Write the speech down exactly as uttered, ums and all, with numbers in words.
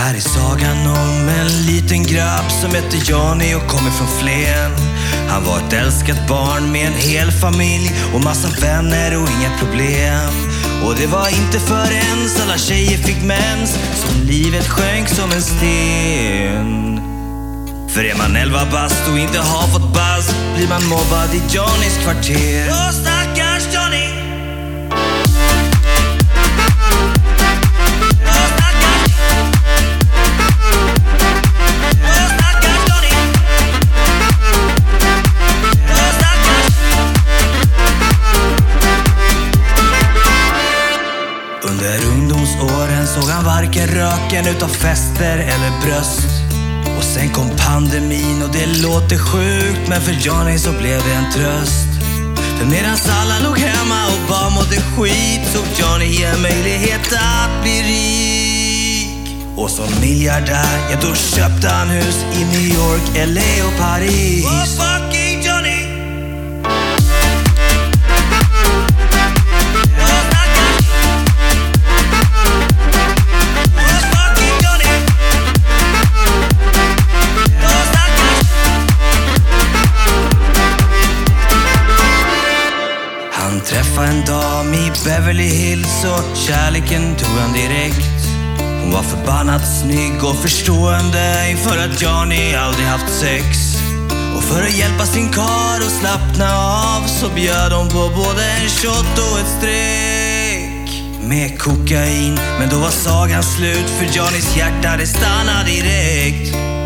här är sagan om en liten grabb som heter Johnny och kommer från Flen. Han var ett älskat barn med en hel familj och massa vänner och inga problem. Och det var inte förrän alla tjejer fick mens som livet sjönk som en sten. För är man elva bast och inte har fått bast blir man mobbad i Johnnys kvarter. Åh, stackars Johnny! Under ungdomsåren såg han varken röken utav fester eller bröst. Och sen kom pandemin och det låter sjukt, men för Johnny så blev det en tröst. För medans alla låg hemma och bara mådde skit såg Johnny en möjlighet att bli rik. Och som miljardär, ja då köpte han hus i New York, L A och Paris. Oh fucking Johnny! Han träffade en dam i Beverly Hills och kärleken tog han direkt. Hon var förbannat snygg och förstående inför att Johnny aldrig haft sex. Och för att hjälpa sin kar och slappna av så bjöd hon på både en shot och ett streck med kokain. Men då var sagan slut för Johnnys hjärta det stannade direkt.